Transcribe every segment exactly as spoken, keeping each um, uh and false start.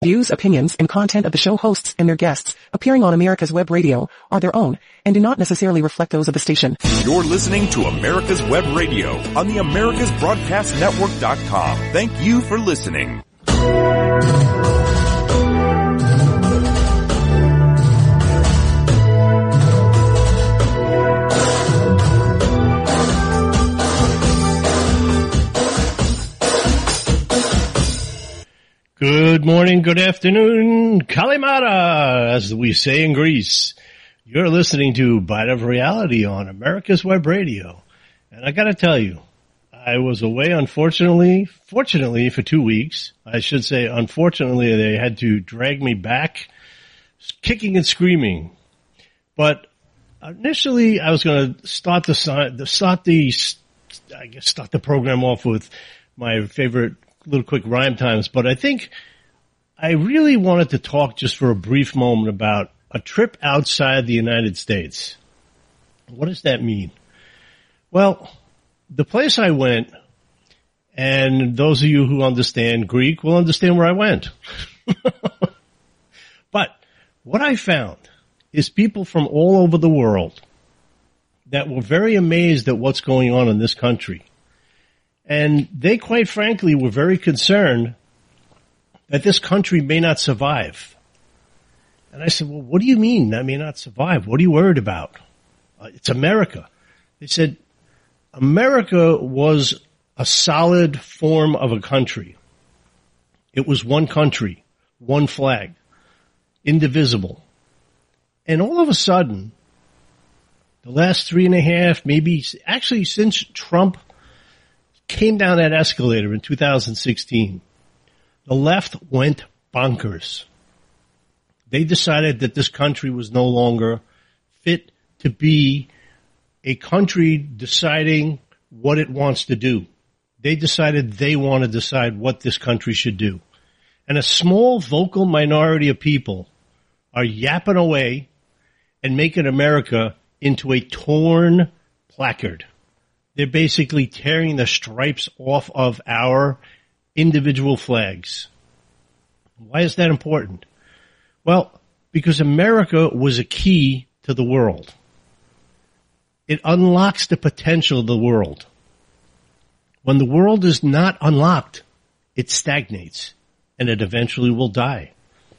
Views, opinions, and content of the show hosts and their guests appearing on America's Web Radio are their own and do not necessarily reflect those of the station. You're listening to America's Web Radio on the Americas Broadcast Network dot com. Thank you for listening. Good morning, good afternoon, Kalimata, as we say in Greece. You're listening to Bite of Reality on America's Web Radio. And I gotta tell you, I was away, unfortunately, fortunately for two weeks. I should say, unfortunately, they had to drag me back, kicking and screaming. But initially, I was gonna start the, start the, I guess, start the program off with my favorite little quick rhyme times, but I think I really wanted to talk just for a brief moment about a trip outside the United States. What does that mean? Well, the place I went, and those of you who understand Greek will understand where I went. But what I found is people from all over the world that were very amazed at what's going on in this country. And they, quite frankly, were very concerned that this country may not survive. And I said, well, what do you mean that may not survive? What are you worried about? Uh, it's America. They said, America was a solid form of a country. It was one country, one flag, indivisible. And all of a sudden, the last three and a half, maybe, actually since Trump came down that escalator in two thousand sixteen, the left went bonkers. They decided that this country was no longer fit to be a country deciding what it wants to do. They decided they want to decide what this country should do. And a small vocal minority of people are yapping away and making America into a torn placard. They're basically tearing the stripes off of our individual flags. Why is that important? Well, because America was a key to the world. It unlocks the potential of the world. When the world is not unlocked, it stagnates, and it eventually will die.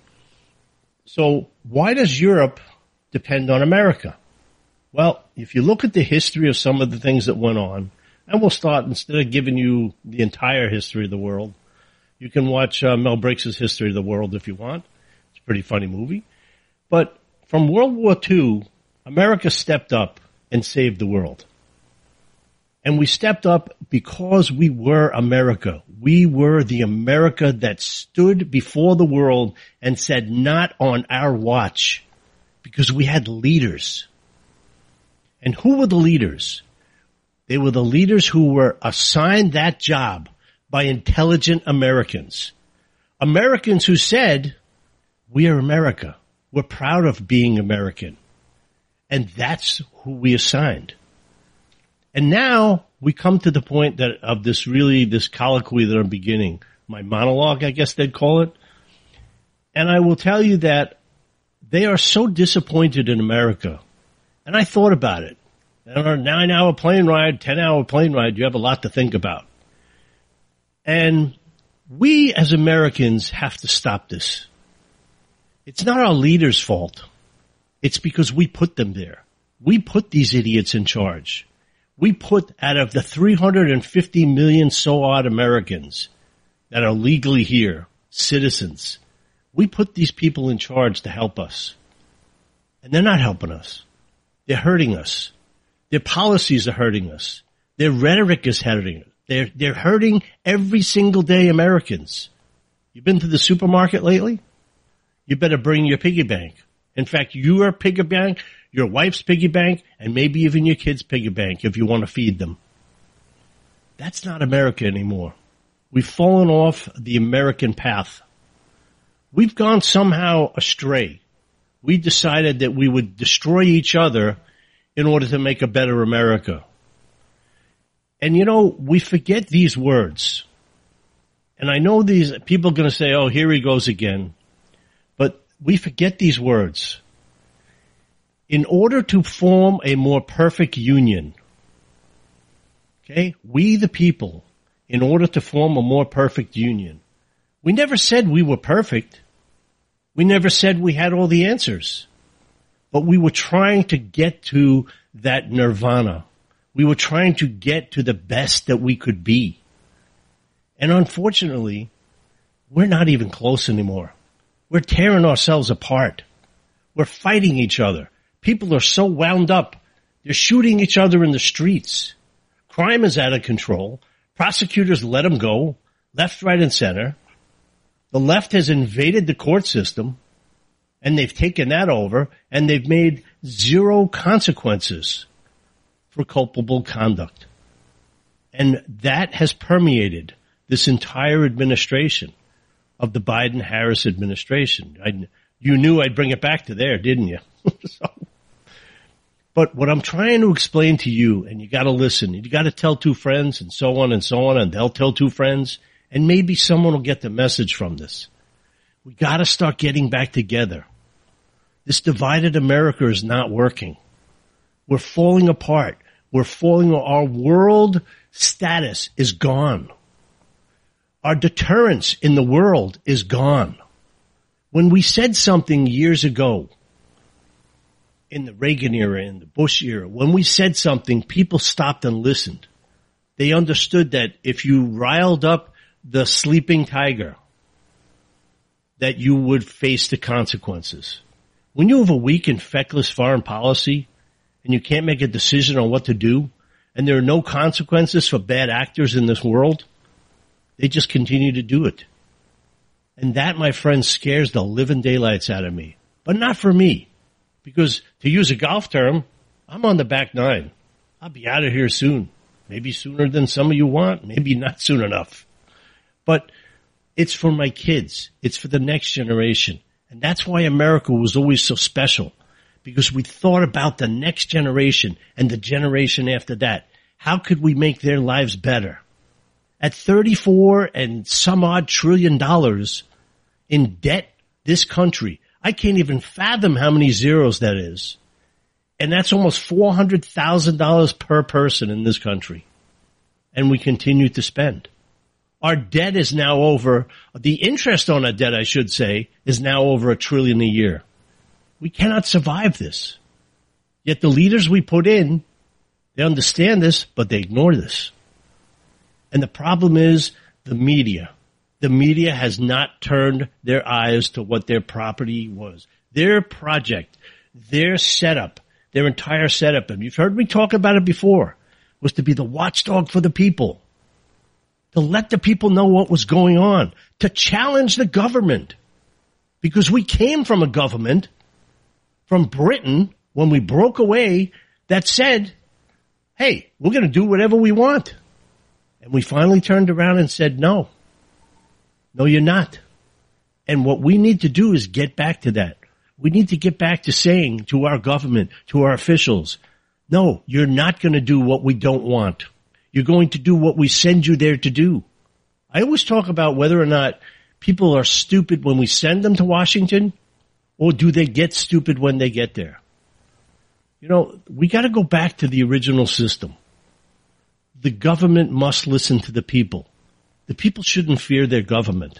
So why does Europe depend on America? Well, if you look at the history of some of the things that went on, and we'll start, instead of giving you the entire history of the world, you can watch uh, Mel Brooks' History of the World if you want. It's a pretty funny movie. But from World War Two, America stepped up and saved the world. And we stepped up because we were America. We were the America that stood before the world and said, not on our watch, because we had leaders. And who were the leaders? They were the leaders who were assigned that job by intelligent Americans. Americans who said, we are America. We're proud of being American. And that's who we assigned. And now we come to the point that of this really, this colloquy that I'm beginning, my monologue, I guess they'd call it. And I will tell you that they are so disappointed in America. And I thought about it. On a nine-hour plane ride, ten-hour plane ride, you have a lot to think about. And we as Americans have to stop this. It's not our leaders' fault. It's because we put them there. We put these idiots in charge. We put, out of the three hundred fifty million so-odd Americans that are legally here, citizens, we put these people in charge to help us. And they're not helping us. They're hurting us. Their policies are hurting us. Their rhetoric is hurting us. They're, they're hurting every single day Americans. You been to the supermarket lately? You better bring your piggy bank. In fact, your piggy bank, your wife's piggy bank, and maybe even your kid's piggy bank if you want to feed them. That's not America anymore. We've fallen off the American path. We've gone somehow astray. We decided that we would destroy each other in order to make a better America. And you know, we forget these words. And I know these people are going to say, oh, here he goes again. But we forget these words. In order to form a more perfect union, okay, we the people, in order to form a more perfect union, we never said we were perfect. We never said we had all the answers. But we were trying to get to that nirvana. We were trying to get to the best that we could be. And unfortunately, we're not even close anymore. We're tearing ourselves apart. We're fighting each other. People are so wound up. They're shooting each other in the streets. Crime is out of control. Prosecutors let them go, left, right, and center. The left has invaded the court system, and they've taken that over, and they've made zero consequences for culpable conduct. And that has permeated this entire administration of the Biden-Harris administration. I, you knew I'd bring it back to there, didn't you? so, but what I'm trying to explain to you, and you got to listen, you got to tell two friends and so on and so on, and they'll tell two friends, and maybe someone will get the message from this. We got to start getting back together. This divided America is not working. We're falling apart. We're falling, our world status is gone. Our deterrence in the world is gone. When we said something years ago, in the Reagan era, in the Bush era, when we said something, people stopped and listened. They understood that if you riled up the sleeping tiger, that you would face the consequences. When you have a weak and feckless foreign policy, and you can't make a decision on what to do, and there are no consequences for bad actors in this world, they just continue to do it. And that, my friend, scares the living daylights out of me. But not for me. Because, to use a golf term, I'm on the back nine. I'll be out of here soon. Maybe sooner than some of you want. Maybe not soon enough. But it's for my kids. It's for the next generation. And that's why America was always so special. Because we thought about the next generation and the generation after that. How could we make their lives better? At thirty-four and some odd trillion dollars in debt, this country, I can't even fathom how many zeros that is. And that's almost four hundred thousand dollars per person in this country. And we continue to spend. Our debt is now over, the interest on our debt, I should say, is now over a trillion a year. We cannot survive this. Yet the leaders we put in, they understand this, but they ignore this. And the problem is the media. The media has not turned their eyes to what their property was. Their project, their setup, their entire setup, and you've heard me talk about it before, was to be the watchdog for the people. To let the people know what was going on. To challenge the government. Because we came from a government from Britain when we broke away that said, hey, we're going to do whatever we want. And we finally turned around and said, no. No, you're not. And what we need to do is get back to that. We need to get back to saying to our government, to our officials, no, you're not going to do what we don't want. You're going to do what we send you there to do. I always talk about whether or not people are stupid when we send them to Washington, or do they get stupid when they get there? You know, we got to go back to the original system. The government must listen to the people. The people shouldn't fear their government.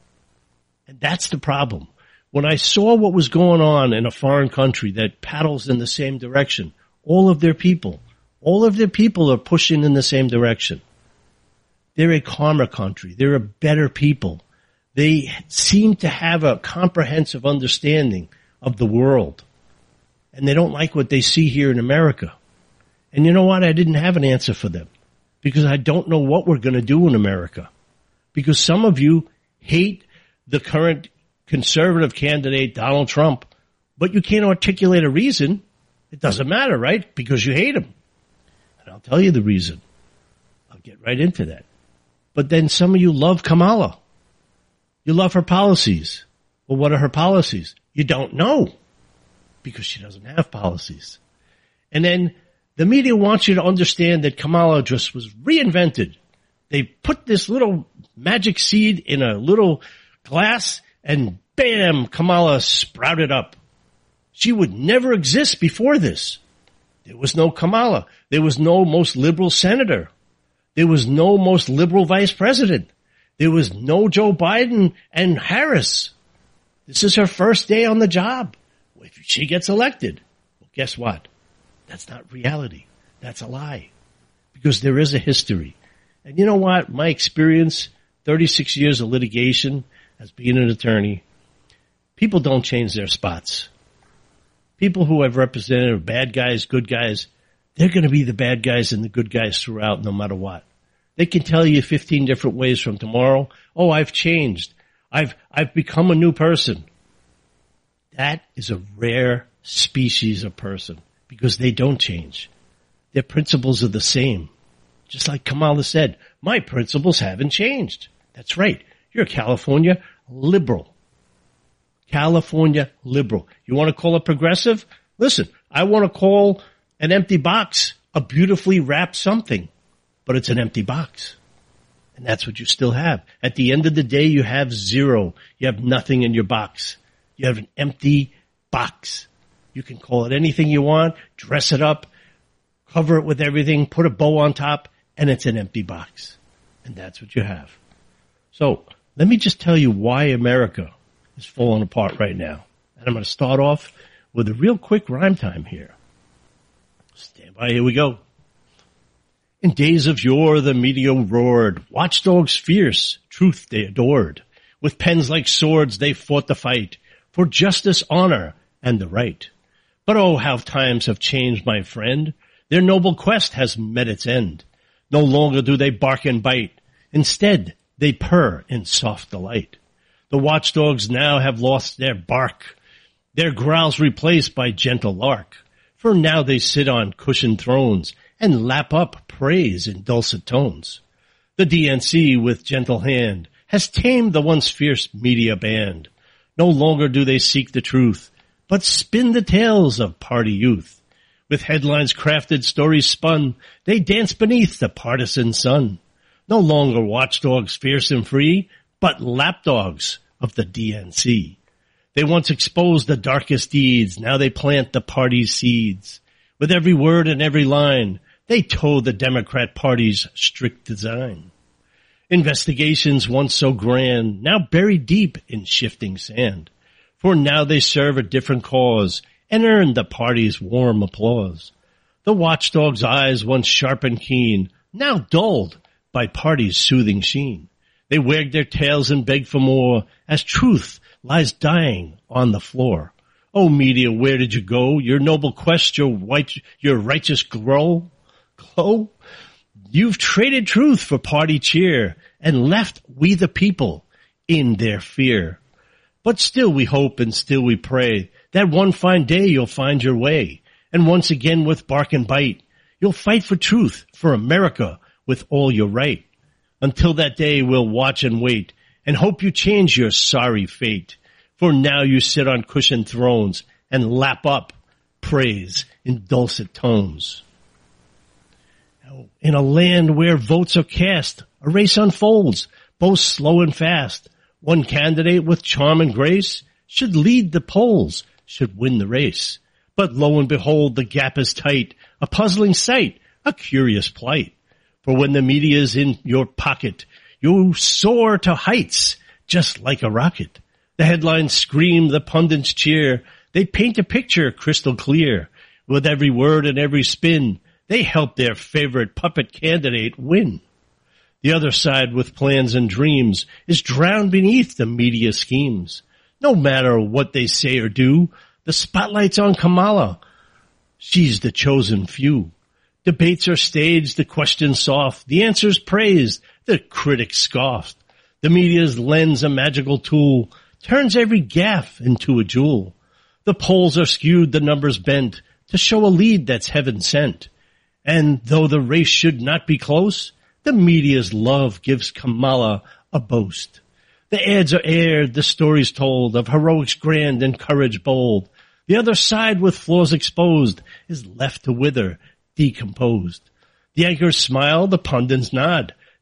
And that's the problem. When I saw what was going on in a foreign country that paddles in the same direction, all of their people, all of their people are pushing in the same direction. They're a calmer country. They're a better people. They seem to have a comprehensive understanding of the world. And they don't like what they see here in America. And you know what? I didn't have an answer for them. Because I don't know what we're going to do in America. Because some of you hate the current conservative candidate, Donald Trump, but you can't articulate a reason. It doesn't matter, right? Because you hate him. And I'll tell you the reason. I'll get right into that. But then some of you love Kamala. You love her policies. Well, what are her policies? You don't know. Because she doesn't have policies. And then the media wants you to understand that Kamala just was reinvented. They put this little magic seed in a little glass and bam, Kamala sprouted up. She would never exist before this. There was no Kamala. There was no most liberal senator. There was no most liberal vice president. There was no Joe Biden and Harris. This is her first day on the job. If she gets elected, well, guess what? That's not reality. That's a lie. Because there is a history. And you know what? My experience, thirty-six years of litigation as being an attorney, people don't change their spots. People who have represented bad guys, good guys, they're going to be the bad guys and the good guys throughout no matter what. They can tell you fifteen different ways from tomorrow, oh, I've changed. I've, I've become a new person. That is a rare species of person because they don't change. Their principles are the same. Just like Kamala said, my principles haven't changed. That's right. You're a California liberal. California liberal. You want to call it progressive? Listen, I want to call an empty box a beautifully wrapped something, but it's an empty box. And that's what you still have. At the end of the day, you have zero. You have nothing in your box. You have an empty box. You can call it anything you want, dress it up, cover it with everything, put a bow on top, and it's an empty box. And that's what you have. So let me just tell you why America is falling apart right now. And I'm going to start off with a real quick rhyme time here. Stand by, here we go. In days of yore, the media roared. Watchdogs fierce, truth they adored. With pens like swords, they fought the fight for justice, honor, and the right. But oh, how times have changed, my friend. Their noble quest has met its end. No longer do they bark and bite. Instead, they purr in soft delight. The watchdogs now have lost their bark, their growls replaced by gentle lark. For now they sit on cushioned thrones and lap up praise in dulcet tones. The D N C with gentle hand has tamed the once fierce media band. No longer do they seek the truth, but spin the tales of party youth. With headlines crafted, stories spun, they dance beneath the partisan sun. No longer watchdogs fierce and free, but lapdogs of the D N C. They once exposed the darkest deeds, now they plant the party's seeds. With every word and every line, they toe the Democrat Party's strict design. Investigations once so grand, now buried deep in shifting sand. For now they serve a different cause and earn the party's warm applause. The watchdog's eyes once sharp and keen, now dulled by party's soothing sheen. They wag their tails and beg for more as truth lies dying on the floor. Oh, media, where did you go? Your noble quest, your white, your righteous glow, glow? You've traded truth for party cheer and left we the people in their fear. But still we hope and still we pray that one fine day you'll find your way. And once again with bark and bite, you'll fight for truth, for America with all your right. Until that day we'll watch and wait and hope you change your sorry fate. For now you sit on cushioned thrones and lap up praise in dulcet tones. In a land where votes are cast, a race unfolds, both slow and fast. One candidate with charm and grace should lead the polls, should win the race. But lo and behold, the gap is tight, a puzzling sight, a curious plight. For when the media is in your pocket, you soar to heights just like a rocket. The headlines scream, the pundits cheer. They paint a picture crystal clear. With every word and every spin, they help their favorite puppet candidate win. The other side with plans and dreams is drowned beneath the media schemes. No matter what they say or do, the spotlight's on Kamala. She's the chosen few. Debates are staged, the questions soft, the answers praised, the critics scoffed. The media's lens, a magical tool, turns every gaffe into a jewel. The polls are skewed, the numbers bent, to show a lead that's heaven sent. And though the race should not be close, the media's love gives Kamala a boast. The ads are aired, the stories told of heroics grand and courage bold. The other side with flaws exposed is left to wither, decomposed. The anchors smile, the pundits nod.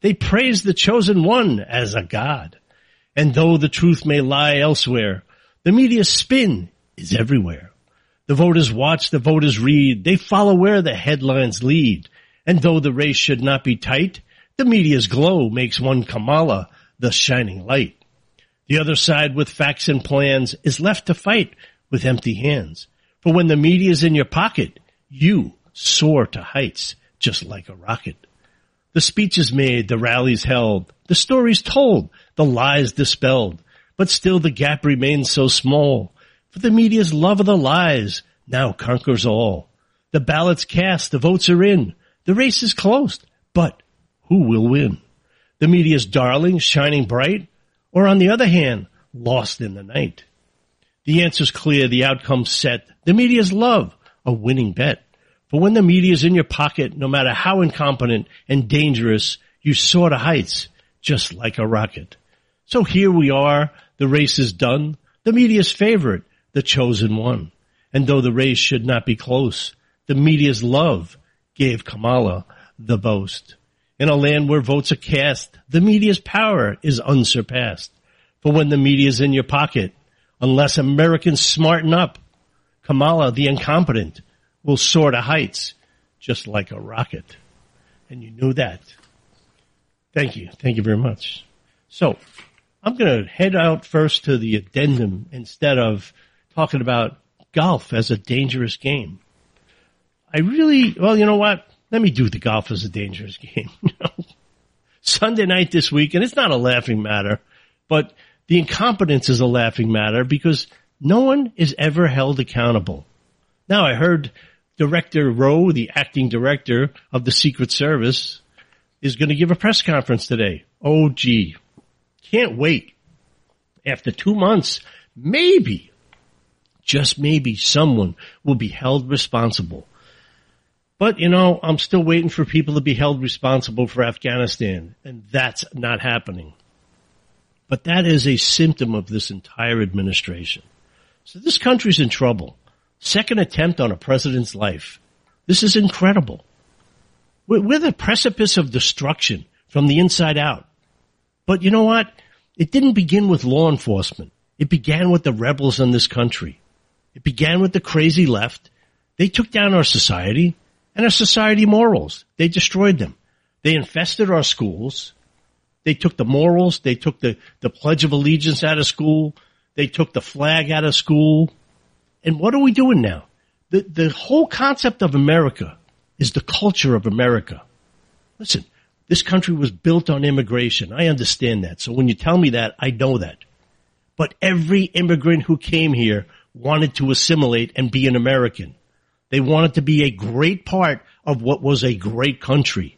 They praise the chosen one as a god. And though the truth may lie elsewhere, the media's spin is everywhere. The voters watch, the voters read, they follow where the headlines lead. And though the race should not be tight, the media's glow makes one Kamala the shining light. The other side with facts and plans is left to fight with empty hands. For when the media's in your pocket, you soar to heights just like a rocket. The speeches made, the rallies held, the stories told, the lies dispelled. But still the gap remains so small. For the media's love of the lies now conquers all. The ballots cast, the votes are in. The race is closed, but who will win? The media's darling, shining bright, or on the other hand, lost in the night? The answer's clear, the outcome's set. The media's love, a winning bet. For when the media's in your pocket, no matter how incompetent and dangerous, you soar to heights just like a rocket. So here we are, the race is done, the media's favorite, the chosen one. And though the race should not be close, the media's love gave Kamala the boast. In a land where votes are cast, the media's power is unsurpassed. For when the media's in your pocket, unless Americans smarten up, Kamala, the incompetent, will soar to heights just like a rocket. And you knew that. Thank you. Thank you very much. So I'm going to head out first to the addendum instead of talking about golf as a dangerous game. I really, well, you know what? Let me do the golf as a dangerous game. Sunday night this week, and it's not a laughing matter, but the incompetence is a laughing matter because no one is ever held accountable. Now, I heard Director Rowe, the acting director of the Secret Service, is going to give a press conference today. Oh, gee. Can't wait. After two months, maybe, just maybe, someone will be held responsible. But, you know, I'm still waiting for people to be held responsible for Afghanistan, and that's not happening. But that is a symptom of this entire administration. So this country's in trouble. Second attempt on a president's life. This is incredible. We're, we're the precipice of destruction from the inside out. But you know what? It didn't begin with law enforcement. It began with the rebels in this country. It began with the crazy left. They took down our society and our society morals. They destroyed them. They infested our schools. They took the morals. They took the, the Pledge of Allegiance out of school. They took the flag out of school. And what are we doing now? The, the whole concept of America is the culture of America. Listen, this country was built on immigration. I understand that. So when you tell me that, I know that. But every immigrant who came here wanted to assimilate and be an American. They wanted to be a great part of what was a great country.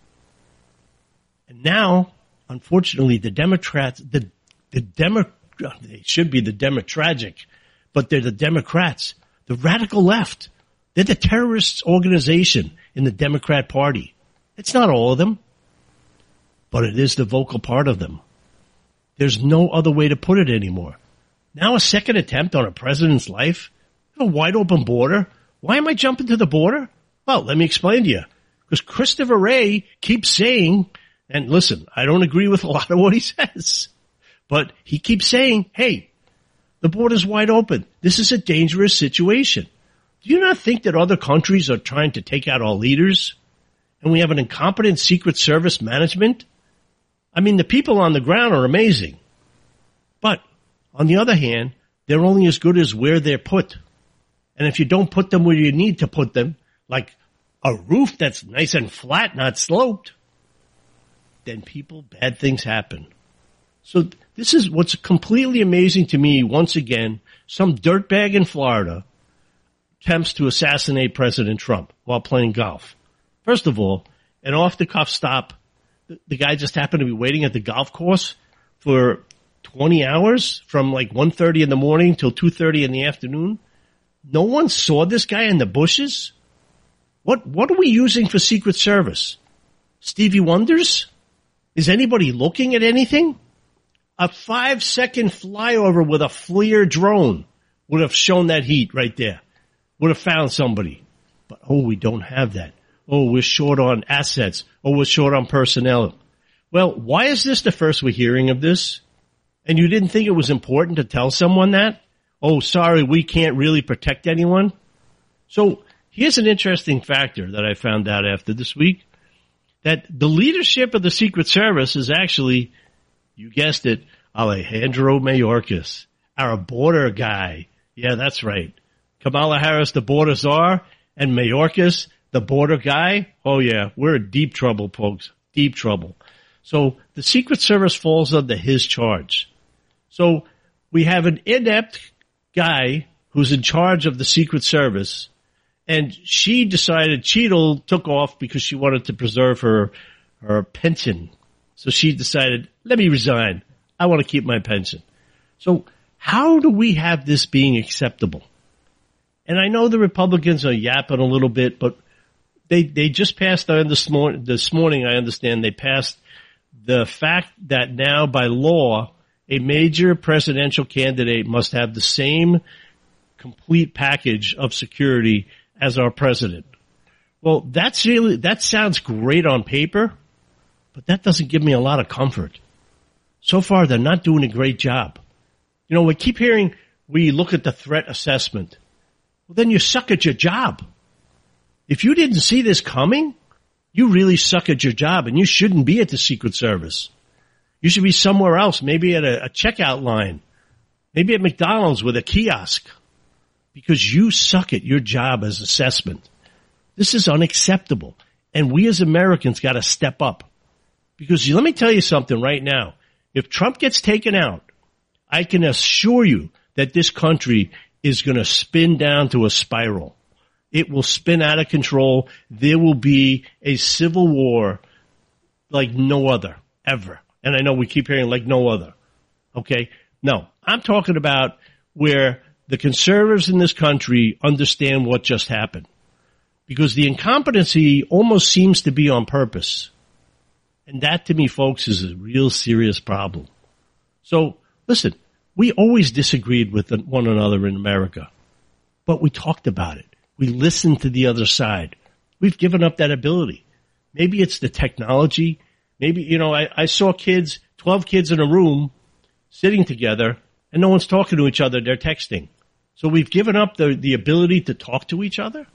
And now, unfortunately, the Democrats, the, the Demo, they should be the Demotragic, but they're the Democrats, the radical left. They're the terrorist organization in the Democrat Party. It's not all of them, but it is the vocal part of them. There's no other way to put it anymore. Now a second attempt on a president's life, a wide open border. Why am I jumping to the border? Well, let me explain to you. Because Christopher Wray keeps saying, and listen, I don't agree with a lot of what he says, but he keeps saying, hey, the border's wide open. This is a dangerous situation. Do you not think that other countries are trying to take out our leaders? And we have an incompetent Secret Service management? I mean, the people on the ground are amazing. But on the other hand, they're only as good as where they're put. And if you don't put them where you need to put them, like a roof that's nice and flat, not sloped, then people, bad things happen. So this is what's completely amazing to me. Once again, some dirtbag in Florida attempts to assassinate President Trump while playing golf. First of all, an off-the-cuff stop. The, the guy just happened to be waiting at the golf course for twenty hours from like one thirty in the morning till two thirty in the afternoon. No one saw this guy in the bushes? What, what are we using for Secret Service? Stevie Wonders? Is anybody looking at anything? A five-second flyover with a FLIR drone would have shown that heat right there. Would have found somebody. But, oh, we don't have that. Oh, we're short on assets. Oh, we're short on personnel. Well, why is this the first we're hearing of this? And you didn't think it was important to tell someone that? Oh, sorry, we can't really protect anyone. So here's an interesting factor that I found out after this week, that the leadership of the Secret Service is actually, you guessed it, Alejandro Mayorkas, our border guy. Yeah, that's right. Kamala Harris, the border czar, and Mayorkas, the border guy. Oh, yeah, we're in deep trouble, folks, deep trouble. So the Secret Service falls under his charge. So we have an inept guy who's in charge of the Secret Service, and she decided, Cheadle took off because she wanted to preserve her her pension. So she decided, let me resign. I want to keep my pension. So how do we have this being acceptable? And I know the Republicans are yapping a little bit, but they they just passed on this morning, this morning, I understand, they passed the fact that now by law, a major presidential candidate must have the same complete package of security as our president. Well, that's really, that sounds great on paper, but that doesn't give me a lot of comfort. So far, they're not doing a great job. You know, we keep hearing, we look at the threat assessment. Well, then you suck at your job. If you didn't see this coming, you really suck at your job, and you shouldn't be at the Secret Service. You should be somewhere else, maybe at a, a checkout line, maybe at McDonald's with a kiosk, because you suck at your job as assessment. This is unacceptable, and we as Americans got to step up. Because let me tell you something right now. If Trump gets taken out, I can assure you that this country is going to spin down to a spiral. It will spin out of control. There will be a civil war like no other, ever. And I know we keep hearing like no other. Okay? No, I'm talking about where the conservatives in this country understand what just happened. Because the incompetency almost seems to be on purpose. And that, to me, folks, is a real serious problem. So, listen, we always disagreed with one another in America. But we talked about it. We listened to the other side. We've given up that ability. Maybe it's the technology. Maybe, you know, I, I saw kids, twelve kids in a room sitting together, and no one's talking to each other. They're texting. So we've given up the, the ability to talk to each other?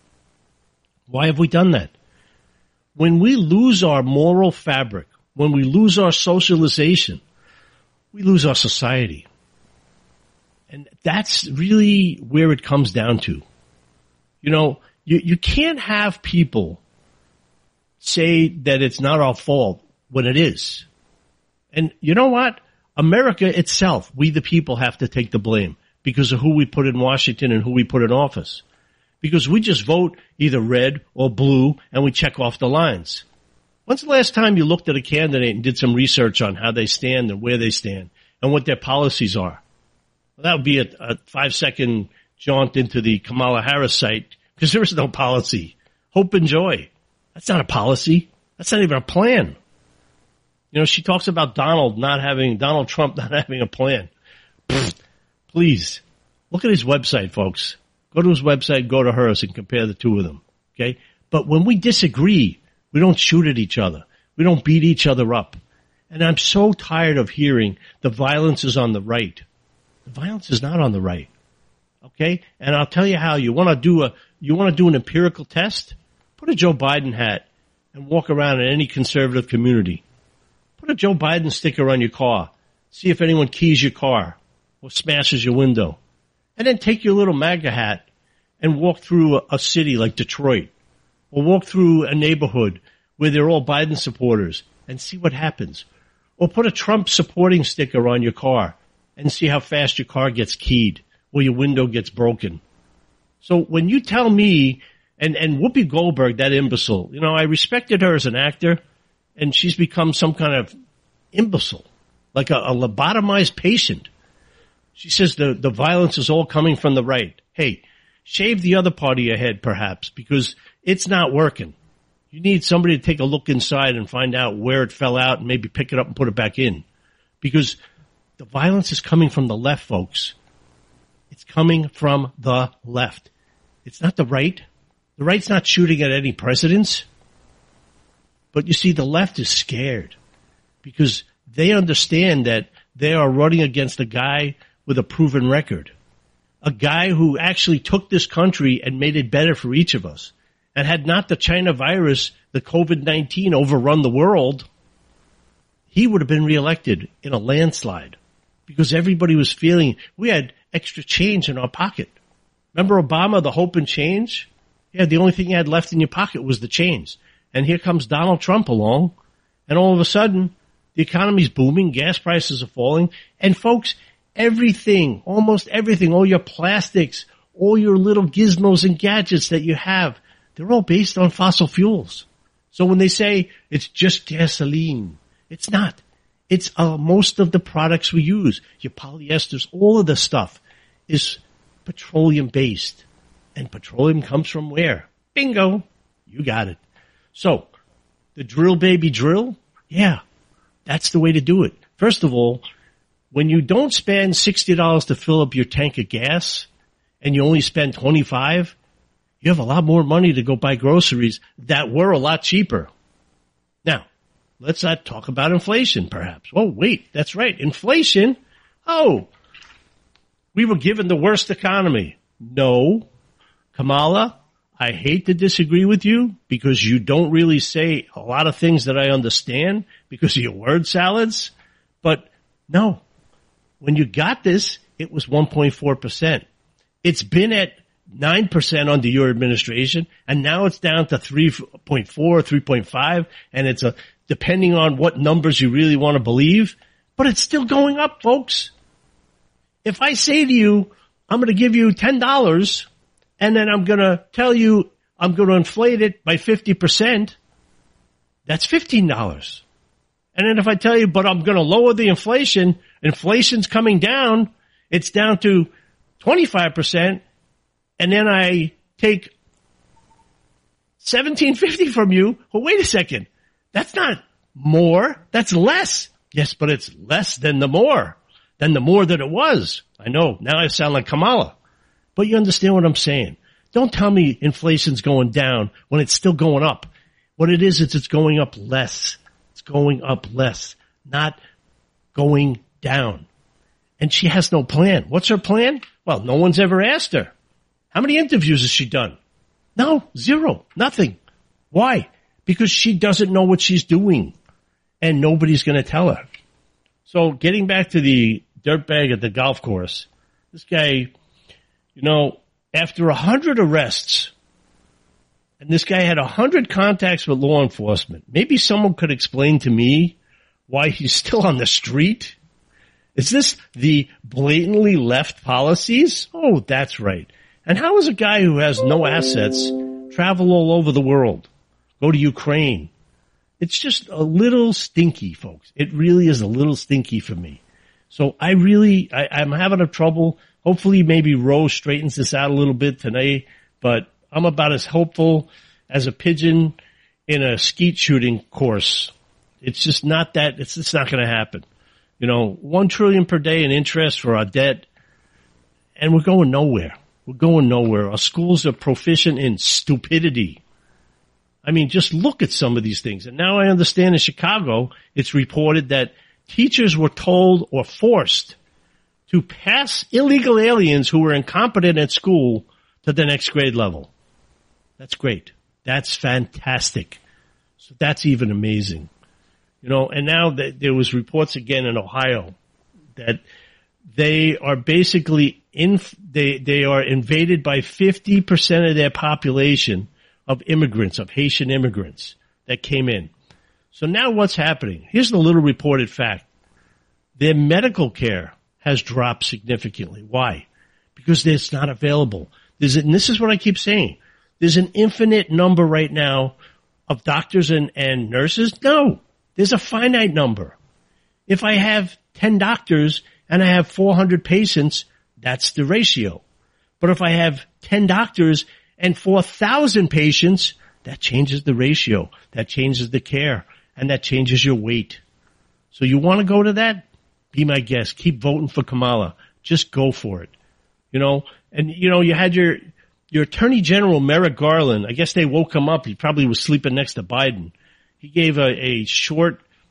Why have we done that? When we lose our moral fabric, when we lose our socialization, we lose our society. And that's really where it comes down to. You know, you, you can't have people say that it's not our fault when it is. And you know what? America itself, we the people have to take the blame because of who we put in Washington and who we put in office. Because we just vote either red or blue and we check off the lines. When's the last time you looked at a candidate and did some research on how they stand and where they stand and what their policies are? Well, that would be a, a five-second jaunt into the Kamala Harris site because there is no policy. Hope and joy. That's not a policy. That's not even a plan. You know, she talks about Donald not having, Donald Trump not having a plan. Pfft, please, look at his website, folks. Go to his website, go to hers, and compare the two of them, okay? But when we disagree, we don't shoot at each other. We don't beat each other up. And I'm so tired of hearing the violence is on the right. The violence is not on the right, okay? And I'll tell you how. You want to do a, you want to do an empirical test? Put a Joe Biden hat and walk around in any conservative community. Put a Joe Biden sticker on your car. See if anyone keys your car or smashes your window. And then take your little MAGA hat and walk through a, a city like Detroit or walk through a neighborhood where they're all Biden supporters and see what happens. Or put a Trump supporting sticker on your car and see how fast your car gets keyed or your window gets broken. So when you tell me, and, and Whoopi Goldberg, that imbecile, you know, I respected her as an actor and she's become some kind of imbecile, like a, a lobotomized patient. She says the, the violence is all coming from the right. Hey, shave the other part of your head, perhaps, because it's not working. You need somebody to take a look inside and find out where it fell out and maybe pick it up and put it back in. Because the violence is coming from the left, folks. It's coming from the left. It's not the right. The right's not shooting at any presidents. But you see, the left is scared. because they understand that they are running against a guy with a proven record, a guy who actually took this country and made it better for each of us. And had not the China virus, the COVID nineteen, overrun the world, he would have been reelected in a landslide because everybody was feeling we had extra change in our pocket. Remember Obama, the hope and change? Yeah, the only thing you had left in your pocket was the change. And here comes Donald Trump along, and all of a sudden, the economy's booming, gas prices are falling, and folks, everything, almost everything, all your plastics, all your little gizmos and gadgets that you have, they're all based on fossil fuels. So when they say it's just gasoline, it's not. It's uh, most of the products we use, your polyesters, all of the stuff is petroleum based. And petroleum comes from where? Bingo. You got it. So the drill baby drill, yeah, that's the way to do it. First of all, when you don't spend sixty dollars to fill up your tank of gas and you only spend twenty-five dollars, you have a lot more money to go buy groceries that were a lot cheaper. Now, let's not talk about inflation, perhaps. Oh, wait, that's right. Inflation? Oh, we were given the worst economy. No. Kamala, I hate to disagree with you because you don't really say a lot of things that I understand because of your word salads. But no, when you got this, it was one point four percent. It's been at nine percent under your administration, and now it's down to three point four, three point five, and it's a, depending on what numbers you really want to believe, but it's still going up, folks. If I say to you, I'm going to give you ten dollars, and then I'm going to tell you I'm going to inflate it by fifty percent, that's fifteen dollars. And then if I tell you, but I'm going to lower the inflation, inflation's coming down, it's down to twenty-five percent, and then I take seventeen fifty from you, well, wait a second. That's not more. That's less. Yes, but it's less than the more, than the more that it was. I know. Now I sound like Kamala. But you understand what I'm saying. Don't tell me inflation's going down when it's still going up. What it is, is it's going up less. It's going up less, not going down. And she has no plan. What's her plan? Well, no one's ever asked her. How many interviews has she done? No, zero, nothing. Why? Because she doesn't know what she's doing, and nobody's going to tell her. So getting back to the dirtbag at the golf course, this guy, you know, after a hundred arrests, and this guy had a hundred contacts with law enforcement, maybe someone could explain to me why he's still on the street. Is this the blatantly left policies? Oh, that's right. And how is a guy who has no assets travel all over the world, go to Ukraine? It's just a little stinky, folks. It really is a little stinky for me. So I really, I, I'm having a trouble. Hopefully maybe Rose straightens this out a little bit today, but I'm about as hopeful as a pigeon in a skeet shooting course. It's just not that, it's just not going to happen. You know, one trillion per day in interest for our debt, and we're going nowhere. We're going nowhere. Our schools are proficient in stupidity. I mean, just look at some of these things. And now I understand in Chicago, it's reported that teachers were told or forced to pass illegal aliens who were incompetent at school to the next grade level. That's great. That's fantastic. So that's even amazing. You know, and now that there was reports again in Ohio that they are basically in, they, they are invaded by fifty percent of their population of immigrants, of Haitian immigrants that came in. So now what's happening? Here's the little reported fact. Their medical care has dropped significantly. Why? Because it's not available. There's, and this is what I keep saying. There's an infinite number right now of doctors and, and nurses. No, there's a finite number. If I have ten doctors and I have four hundred patients, that's the ratio. But if I have ten doctors and four thousand patients, that changes the ratio. That changes the care. And that changes your weight. So you want to go to that? Be my guest. Keep voting for Kamala. Just go for it. You know, and you know, you had your, your Attorney General, Merrick Garland. I guess they woke him up. He probably was sleeping next to Biden. He gave a, a short,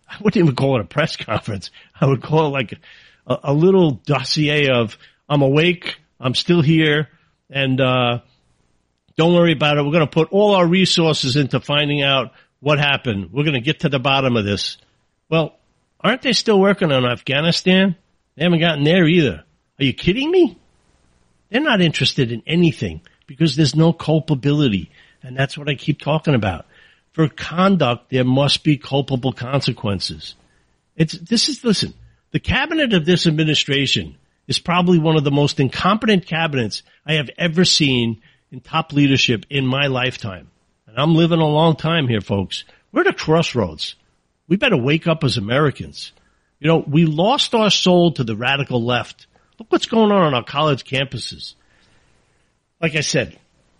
I wouldn't even call it a press conference. I would call it like a, a little dossier of, I'm awake, I'm still here, and uh don't worry about it. We're going to put all our resources into finding out what happened. We're going to get to the bottom of this. Well, aren't they still working on Afghanistan? They haven't gotten there either. Are you kidding me? They're not interested in anything because there's no culpability. And that's what I keep talking about. For conduct, there must be culpable consequences. It's, this is, listen, the cabinet of this administration is probably one of the most incompetent cabinets I have ever seen in top leadership in my lifetime. And I'm living a long time here, folks. We're at a crossroads. We better wake up as Americans. You know, we lost our soul to the radical left. Look what's going on on our college campuses. Like I said,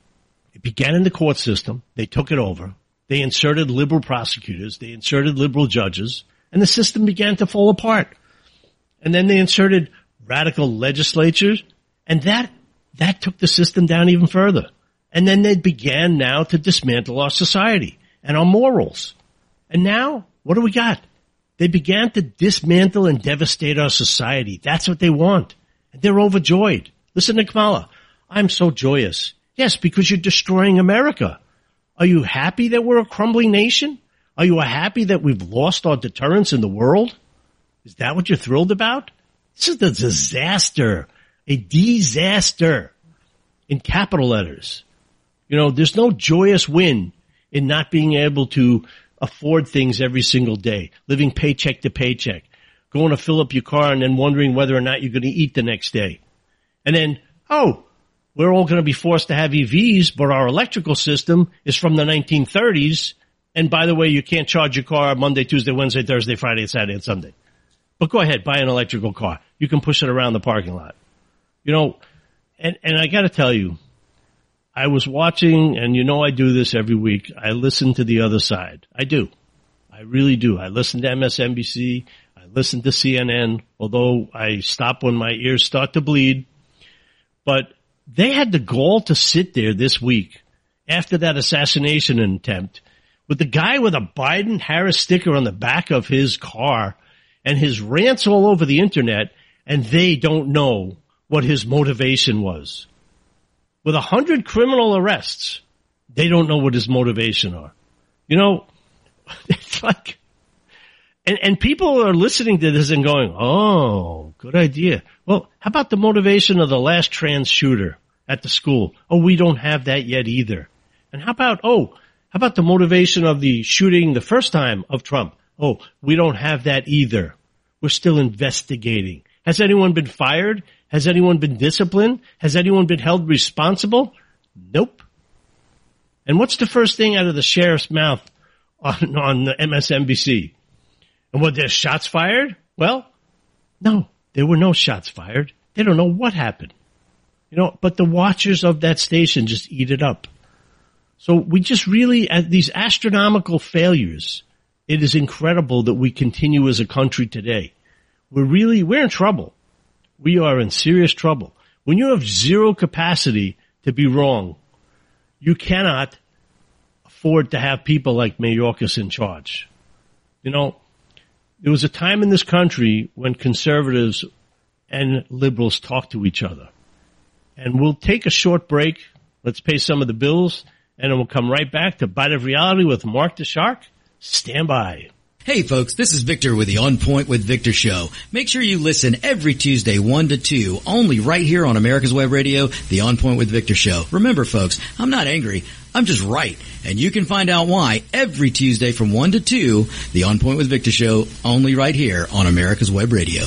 it began in the court system. They took it over. They inserted liberal prosecutors. They inserted liberal judges. And the system began to fall apart. And then they inserted radical legislatures. And that That took the system down even further. And then they began now to dismantle our society and our morals. And now, what do we got? They began to dismantle and devastate our society. That's what they want. And they're overjoyed. Listen to Kamala. I'm so joyous. Yes, because you're destroying America. Are you happy that we're a crumbling nation? Are you happy that we've lost our deterrence in the world? Is that what you're thrilled about? This is a disaster. A disaster in capital letters. You know, there's no joyous win in not being able to afford things every single day, living paycheck to paycheck, going to fill up your car and then wondering whether or not you're going to eat the next day. And then, oh, we're all going to be forced to have E Vs, but our electrical system is from the nineteen thirties. And by the way, you can't charge your car Monday, Tuesday, Wednesday, Thursday, Friday, Saturday, and Sunday. But go ahead, buy an electrical car. You can push it around the parking lot. You know, and, and I got to tell you, I was watching, and you know I do this every week. I listen to the other side. I do. I really do. I listen to M S N B C. I listen to C N N, although I stop when my ears start to bleed. But they had the gall to sit there this week after that assassination attempt with the guy with a Biden-Harris sticker on the back of his car and his rants all over the internet, and they don't know what his motivation was. With a hundred criminal arrests, they don't know what his motivation are. You know, it's like, and, and people are listening to this and going, oh, good idea. Well, how about the motivation of the last trans shooter at the school? Oh, we don't have that yet either. And how about, oh, how about the motivation of the shooting the first time of Trump? Oh, we don't have that either. We're still investigating. Has anyone been fired? Has anyone been disciplined? Has anyone been held responsible? Nope. And what's the first thing out of the sheriff's mouth on, on the M S N B C? And what, there's shots fired? Well, no, there were no shots fired. They don't know what happened. You know, but the watchers of that station just eat it up. So we just really, at these astronomical failures, it is incredible that we continue as a country today. We're really, we're in trouble. We are in serious trouble. When you have zero capacity to be wrong, you cannot afford to have people like Mayorkas in charge. You know, there was a time in this country when conservatives and liberals talked to each other. And we'll take a short break. Let's pay some of the bills, and then we'll come right back to Bite of Reality with Mark the Shark. Stand by. Hey folks, this is Victor with the On Point with Victor show. Make sure you listen every Tuesday one to two, only right here on America's Web Radio, the On Point with Victor show. Remember folks, I'm not angry, I'm just right. And you can find out why every Tuesday from one to two, the On Point with Victor show, only right here on America's Web Radio.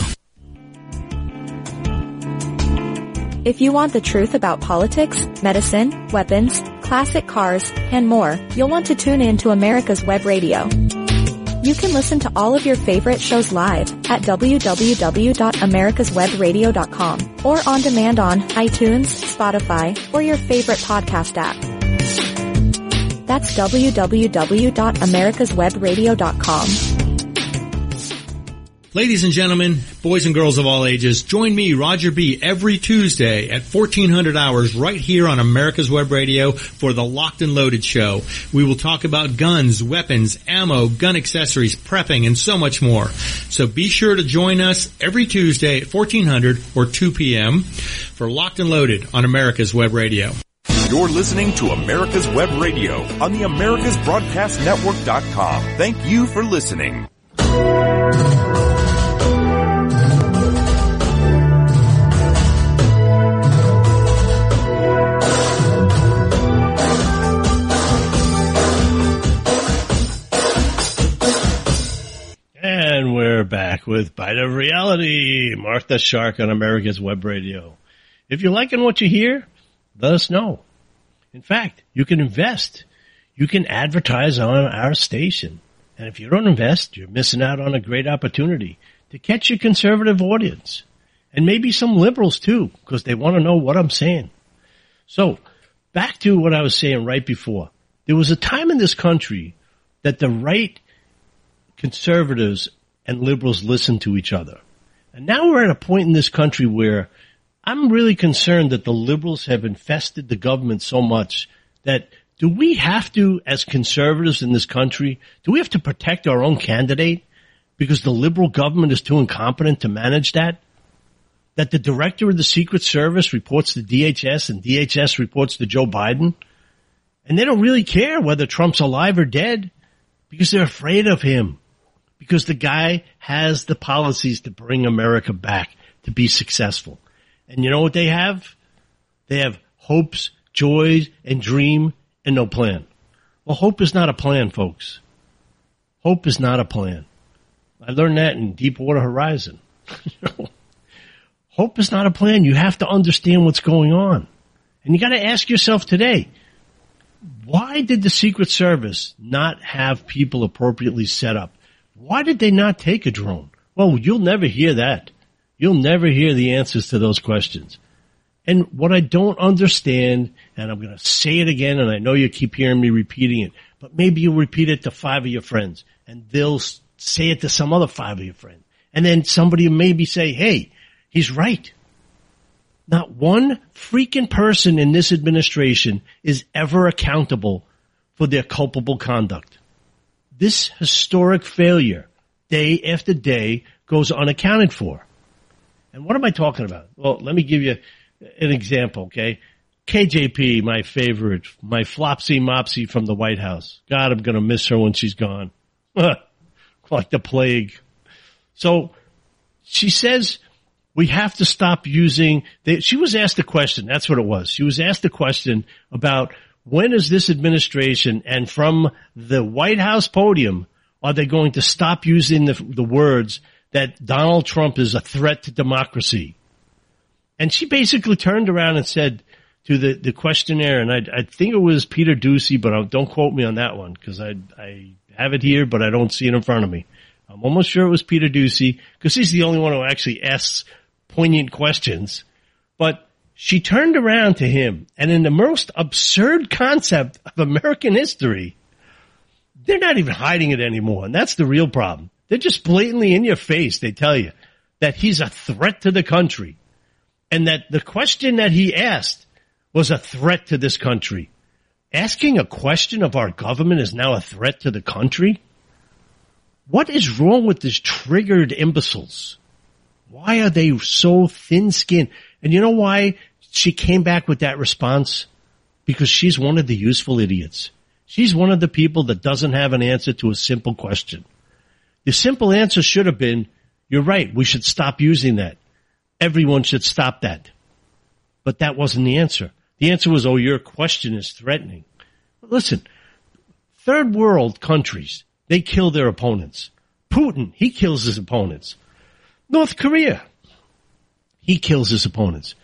If you want the truth about politics, medicine, weapons, classic cars, and more, you'll want to tune in to America's Web Radio. You can listen to all of your favorite shows live at w w w dot americas web radio dot com or on demand on iTunes, Spotify, or your favorite podcast app. That's w w w dot americas web radio dot com. Ladies and gentlemen, boys and girls of all ages, join me, Roger B., every Tuesday at fourteen hundred hours right here on America's Web Radio for the Locked and Loaded Show. We will talk about guns, weapons, ammo, gun accessories, prepping, and so much more. So be sure to join us every Tuesday at fourteen hundred or two p.m. for Locked and Loaded on America's Web Radio. You're listening to America's Web Radio on the Americas Broadcast Network dot com. Thank you for listening. And we're back with Bite of Reality. Mark the Shark on America's Web Radio. If you're liking what you hear, let us know. In fact, you can invest. You can advertise on our station. And if you don't invest, you're missing out on a great opportunity to catch your conservative audience. And maybe some liberals too, because they want to know what I'm saying. So, back to what I was saying right before. There was a time in this country that the right conservatives and liberals listened to each other. And now we're at a point in this country where I'm really concerned that the liberals have infested the government so much that do we have to, as conservatives in this country, do we have to protect our own candidate because the liberal government is too incompetent to manage that? That the director of the Secret Service reports to D H S and D H S reports to Joe Biden? And they don't really care whether Trump's alive or dead because they're afraid of him. Because the guy has the policies to bring America back to be successful. And you know what they have? They have hopes, joys, and dream, and no plan. Well, hope is not a plan, folks. Hope is not a plan. I learned that in Deepwater Horizon. Hope is not a plan. You have to understand what's going on. And you got to ask yourself today, why did the Secret Service not have people appropriately set up? Why did they not take a drone? Well, you'll never hear that. You'll never hear the answers to those questions. And what I don't understand, and I'm going to say it again, and I know you keep hearing me repeating it, but maybe you'll repeat it to five of your friends, and they'll say it to some other five of your friends. And then somebody will maybe say, hey, he's right. Not one freaking person in this administration is ever accountable for their culpable conduct. This historic failure, day after day, goes unaccounted for. And what am I talking about? Well, let me give you an example, okay? K J P, my favorite, my flopsy mopsy from the White House. God, I'm going to miss her when she's gone. Like the plague. So she says we have to stop using, they, she was asked a question, that's what it was. She was asked a question about when is this administration, and from the White House podium, are they going to stop using the, the words that Donald Trump is a threat to democracy? And she basically turned around and said to the, the questionnaire, and I, I think it was Peter Doocy, but I, don't quote me on that one because I, I have it here, but I don't see it in front of me. I'm almost sure it was Peter Doocy because he's the only one who actually asks poignant questions. But she turned around to him, and in the most absurd concept of American history, they're not even hiding it anymore, and that's the real problem. They're just blatantly in your face. They tell you that he's a threat to the country, and that the question that he asked was a threat to this country. Asking a question of our government is now a threat to the country? What is wrong with these triggered imbeciles? Why are they so thin-skinned? And you know why she came back with that response? Because she's one of the useful idiots. She's one of the people that doesn't have an answer to a simple question. The simple answer should have been, you're right, we should stop using that. Everyone should stop that. But that wasn't the answer. The answer was, oh, your question is threatening. But listen, third world countries, they kill their opponents. Putin, he kills his opponents. North Korea, he kills his opponents.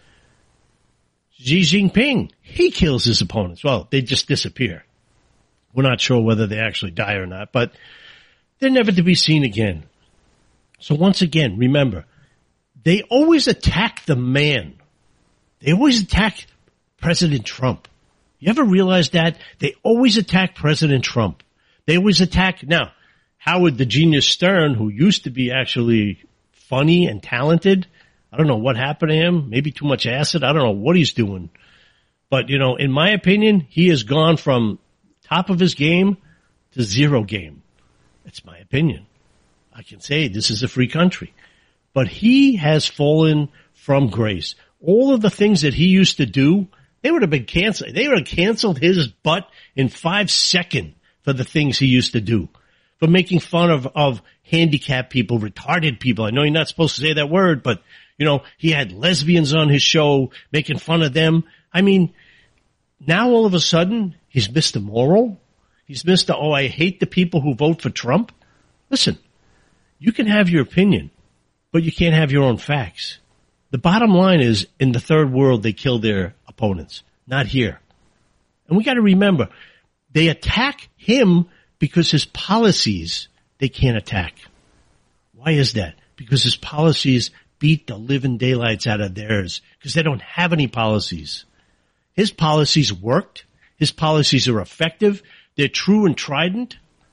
Xi Jinping, he kills his opponents. Well, they just disappear. We're not sure whether they actually die or not, but they're never to be seen again. So once again, remember, they always attack the man. They always attack President Trump. You ever realize that? They always attack President Trump. They always attack. Now, Howard the Genius Stern, who used to be actually funny and talented. I don't know what happened to him. Maybe too much acid. I don't know what he's doing. But, you know, in my opinion, he has gone from top of his game to zero game. That's my opinion. I can say this is a free country. But he has fallen from grace. All of the things that he used to do, they would have been canceled. They would have canceled his butt in five seconds for the things he used to do. For making fun of, of handicapped people, retarded people. I know you're not supposed to say that word, but, you know, he had lesbians on his show making fun of them. I mean, now all of a sudden, he's Mister Moral. He's Mister Oh, I hate the people who vote for Trump. Listen, you can have your opinion, but you can't have your own facts. The bottom line is, in the third world, they kill their opponents, not here. And we got to remember, they attack him because his policies they can't attack. Why is that? Because his policies beat the living daylights out of theirs, because they don't have any policies. His policies worked. His policies are effective. They're true and trident.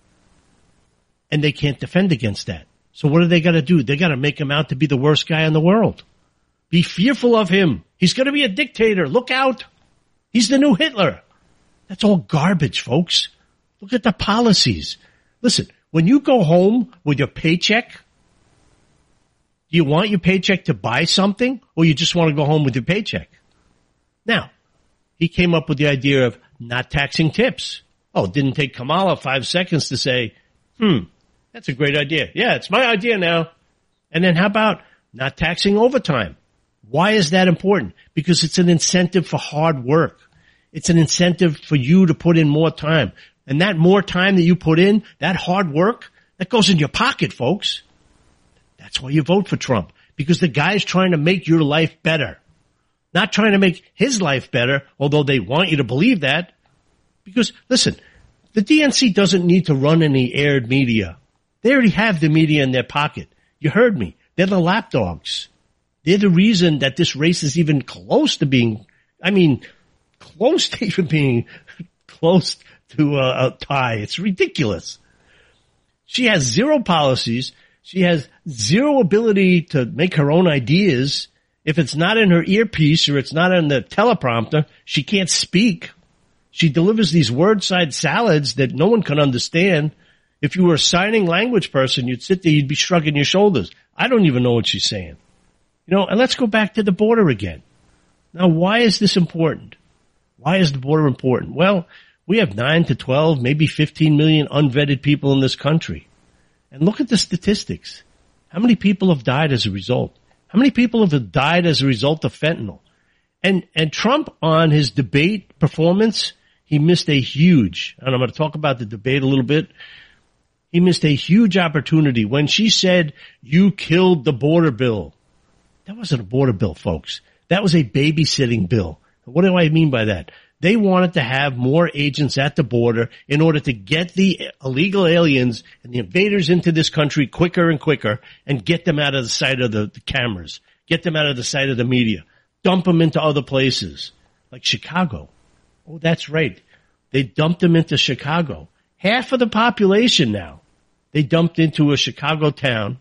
And they can't defend against that. So what do they got to do? They got to make him out to be the worst guy in the world. Be fearful of him. He's going to be a dictator. Look out. He's the new Hitler. That's all garbage, folks. Look at the policies. Listen, when you go home with your paycheck, do you want your paycheck to buy something, or you just want to go home with your paycheck? Now, he came up with the idea of not taxing tips. Oh, it didn't take Kamala five seconds to say, hmm, that's a great idea. Yeah, it's my idea now. And then how about not taxing overtime? Why is that important? Because it's an incentive for hard work. It's an incentive for you to put in more time. And that more time that you put in, that hard work, that goes in your pocket, folks. That's why you vote for Trump. Because the guy's trying to make your life better. Not trying to make his life better, although they want you to believe that. Because, listen, the D N C doesn't need to run any aired media. They already have the media in their pocket. You heard me. They're the lapdogs. They're the reason that this race is even close to being, I mean, close to even being close to a, a tie. It's ridiculous. She has zero policies. She has zero ability to make her own ideas. If it's not in her earpiece or it's not in the teleprompter, she can't speak. She delivers these word-side salads that no one can understand. If you were a signing language person, you'd sit there, you'd be shrugging your shoulders. I don't even know what she's saying. You know, and let's go back to the border again. Now, why is this important? Why is the border important? Well, we have nine to twelve, maybe fifteen million unvetted people in this country. And look at the statistics. How many people have died as a result? How many people have died as a result of fentanyl? And, and Trump, on his debate performance, he missed a huge, and I'm going to talk about the debate a little bit. He missed a huge opportunity when she said, you killed the border bill. That wasn't a border bill, folks. That was a babysitting bill. What do I mean by that? They wanted to have more agents at the border in order to get the illegal aliens and the invaders into this country quicker and quicker and get them out of the sight of the, the cameras, get them out of the sight of the media, dump them into other places like Chicago. Oh, that's right. They dumped them into Chicago. Half of the population now, they dumped into a Chicago town,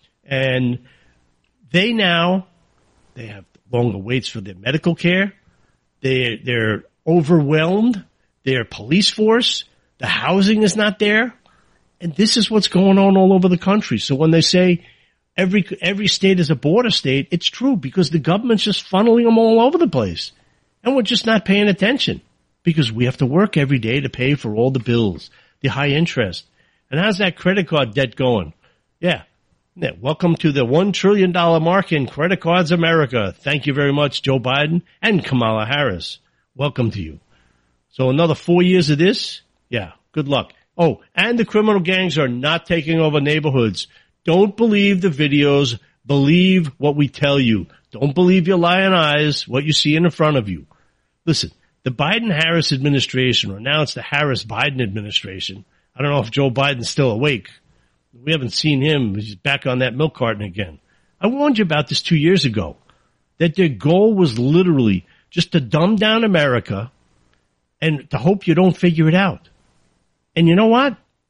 and they now, they have longer waits for their medical care. They, they're overwhelmed. Their police force, the housing is not there. And this is what's going on all over the country. So when they say every, every state is a border state, it's true because the government's just funneling them all over the place. And we're just not paying attention because we have to work every day to pay for all the bills, the high interest. And how's that credit card debt going? Yeah. Yeah. Welcome to the one trillion dollars mark in Credit Cards America. Thank you very much, Joe Biden and Kamala Harris. Welcome to you. So another four years of this? Yeah. Good luck. Oh, and the criminal gangs are not taking over neighborhoods. Don't believe the videos. Believe what we tell you. Don't believe your lying eyes, what you see in front of you. Listen, the Biden-Harris administration, or now it's the Harris-Biden administration. I don't know if Joe Biden's still awake. We haven't seen him. He's back on that milk carton again. I warned you about this two years ago, that their goal was literally just to dumb down America and to hope you don't figure it out. And you know what?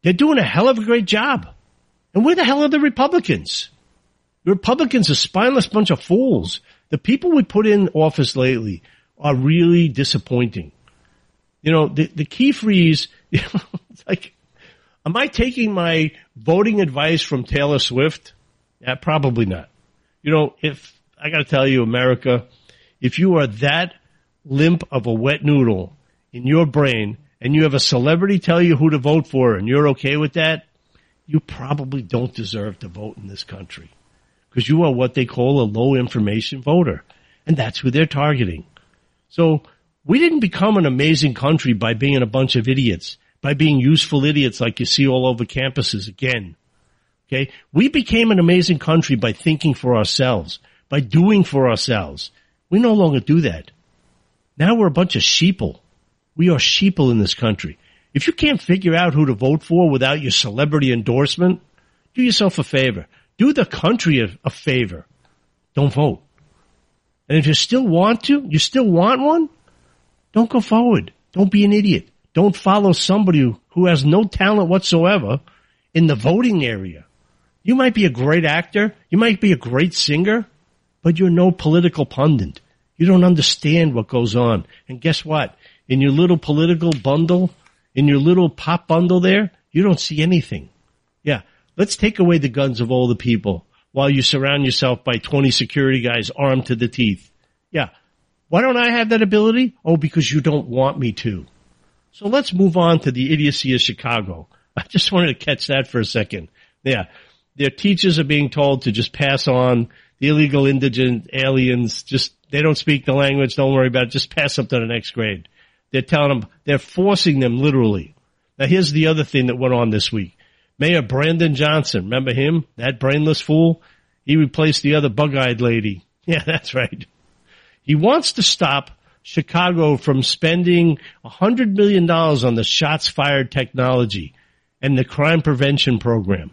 They're doing a hell of a great job. And where the hell are the Republicans? The Republicans are a spineless bunch of fools. The people we put in office lately are really disappointing. You know, the, the key freeze, you know, it's like, am I taking my voting advice from Taylor Swift? Yeah, probably not. You know, if, I gotta tell you, America, if you are that limp of a wet noodle in your brain and you have a celebrity tell you who to vote for and you're okay with that, you probably don't deserve to vote in this country. Because you are what they call a low information voter. And that's who they're targeting. So we didn't become an amazing country by being a bunch of idiots, by being useful idiots like you see all over campuses again. Okay? We became an amazing country by thinking for ourselves, by doing for ourselves. We no longer do that. Now we're a bunch of sheeple. We are sheeple in this country. If you can't figure out who to vote for without your celebrity endorsement, do yourself a favor. Do the country a, a favor. Don't vote. And if you still want to, you still want one, don't go forward. Don't be an idiot. Don't follow somebody who, who has no talent whatsoever in the voting area. You might be a great actor. You might be a great singer, but you're no political pundit. You don't understand what goes on. And guess what? In your little political bundle, in your little pop bundle there, you don't see anything. Yeah. Let's take away the guns of all the people while you surround yourself by twenty security guys armed to the teeth. Yeah. Why don't I have that ability? Oh, because you don't want me to. So let's move on to the idiocy of Chicago. I just wanted to catch that for a second. Yeah. Their teachers are being told to just pass on the illegal indigent aliens. Just, they don't speak the language. Don't worry about it. Just pass up to the next grade. They're telling them, they're forcing them literally. Now here's the other thing that went on this week. Mayor Brandon Johnson, remember him? That brainless fool? He replaced the other bug-eyed lady. Yeah, that's right. He wants to stop Chicago from spending one hundred million dollars on the shots fired technology and the crime prevention program.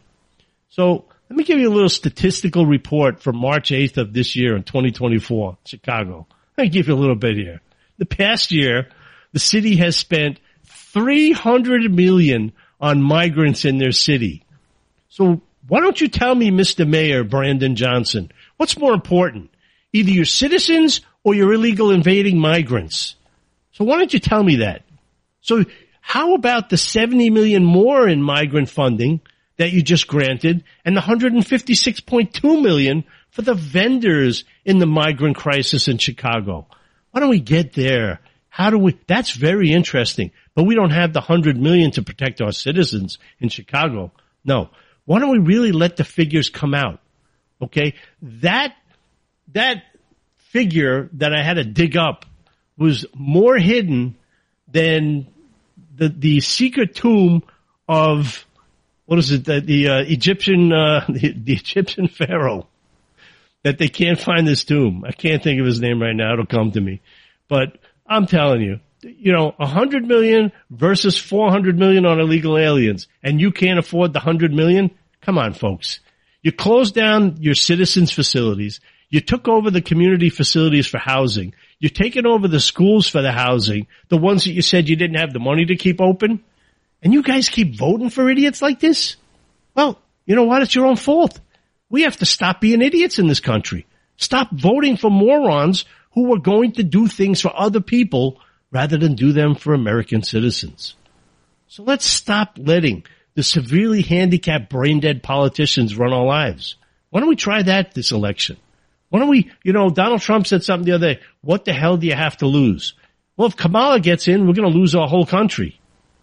So let me give you a little statistical report from March eighth of this year in twenty twenty-four, Chicago. Let me give you a little bit here. The past year, the city has spent three hundred million dollars on migrants in their city. So why don't you tell me, Mister Mayor Brandon Johnson, what's more important, either your citizens or your illegal invading migrants? So why don't you tell me that? So how about the seventy million dollars more in migrant funding that you just granted and the one hundred fifty-six point two million dollars for the vendors in the migrant crisis in Chicago? Why don't we get there? How do we, that's very interesting, but we don't have the one hundred million dollars to protect our citizens in Chicago. No. Why don't we really let the figures come out? Okay? That, that figure that I had to dig up was more hidden than the, the secret tomb of, what is it, the, the uh, Egyptian, uh, the, the Egyptian pharaoh. That they can't find this tomb. I can't think of his name right now. It'll come to me. But I'm telling you, you know, one hundred million versus four hundred million on illegal aliens, and you can't afford the one hundred million? Come on, folks. You closed down your citizens' facilities. You took over the community facilities for housing. You're taking over the schools for the housing, the ones that you said you didn't have the money to keep open. And you guys keep voting for idiots like this? Well, you know what? It's your own fault. We have to stop being idiots in this country. Stop voting for morons who are going to do things for other people rather than do them for American citizens. So let's stop letting the severely handicapped, brain-dead politicians run our lives. Why don't we try that this election? Why don't we, you know, Donald Trump said something the other day, what the hell do you have to lose? Well, if Kamala gets in, we're going to lose our whole country.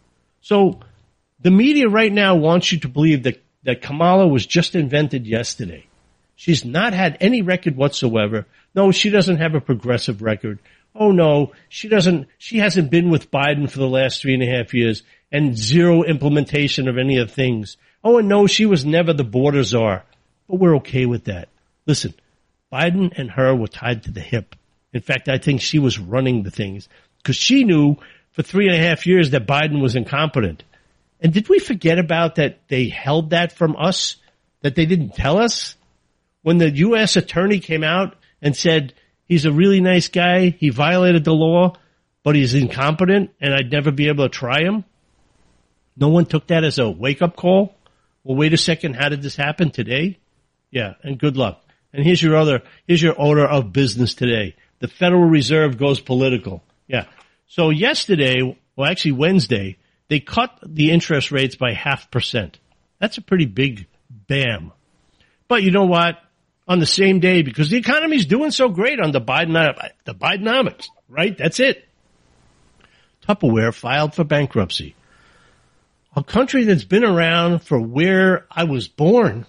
So the media right now wants you to believe that that Kamala was just invented yesterday. She's not had any record whatsoever. No, she doesn't have a progressive record. Oh no, she doesn't, she hasn't been with Biden for the last three and a half years and zero implementation of any of the things. Oh, and no, she was never the border czar. But we're okay with that. Listen, Biden and her were tied to the hip. In fact, I think she was running the things because she knew for three and a half years that Biden was incompetent. And did we forget about that they held that from us, that they didn't tell us? When the U S attorney came out and said, he's a really nice guy, he violated the law, but he's incompetent, and I'd never be able to try him? No one took that as a wake-up call? Well, wait a second, how did this happen today? Yeah, and good luck. And here's your other, here's your order of business today. The Federal Reserve goes political. Yeah. So yesterday, well actually Wednesday, they cut the interest rates by half percent. That's a pretty big bam. But you know what? On the same day, because the economy's doing so great on the Biden, the Bidenomics, right? That's it. Tupperware filed for bankruptcy. A country that's been around for where I was born,